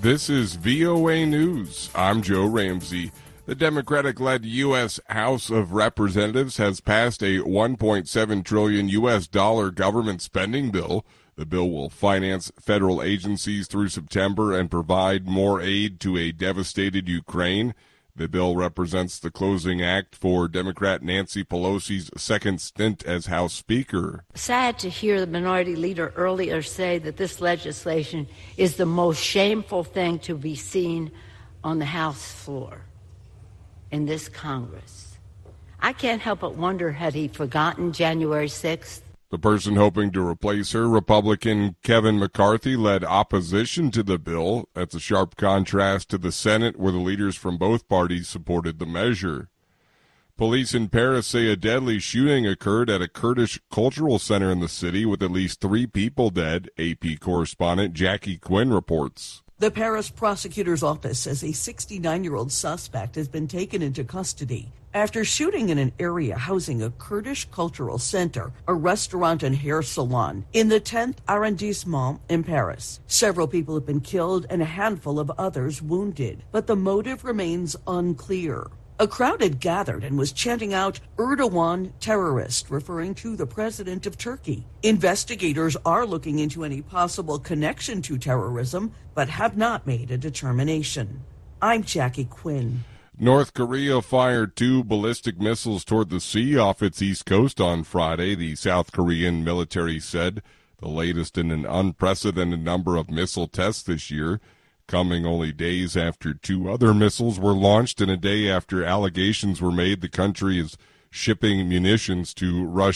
This is VOA News. I'm Joe Ramsey. The Democratic-led U.S. House of Representatives has passed a $1.7 trillion U.S. government spending bill. The bill will finance federal agencies through September and provide more aid to a devastated Ukraine. The bill represents the closing act for Democrat Nancy Pelosi's second stint as House Speaker. Sad to hear the minority leader earlier say that this legislation is the most shameful thing to be seen on the House floor in this Congress. I can't help but wonder, had he forgotten January 6th? The person hoping to replace her, Republican Kevin McCarthy, led opposition to the bill. That's a sharp contrast to the Senate, where the leaders from both parties supported the measure. Police in Paris say a deadly shooting occurred at a Kurdish cultural center in the city, with at least 3 people dead. AP correspondent Jackie Quinn reports. The Paris prosecutor's office says a 69-year-old suspect has been taken into custody after shooting in an area housing a Kurdish cultural center, a restaurant and hair salon in the 10th arrondissement in Paris. Several people have been killed and a handful of others wounded, but the motive remains unclear. A crowd had gathered and was chanting out Erdogan terrorist, referring to the president of Turkey. Investigators are looking into any possible connection to terrorism, but have not made a determination. I'm Jackie Quinn. North Korea fired 2 ballistic missiles toward the sea off its east coast on Friday, the South Korean military said, the latest in an unprecedented number of missile tests this year, coming only days after 2 other missiles were launched and a day after allegations were made the country is shipping munitions to Russia.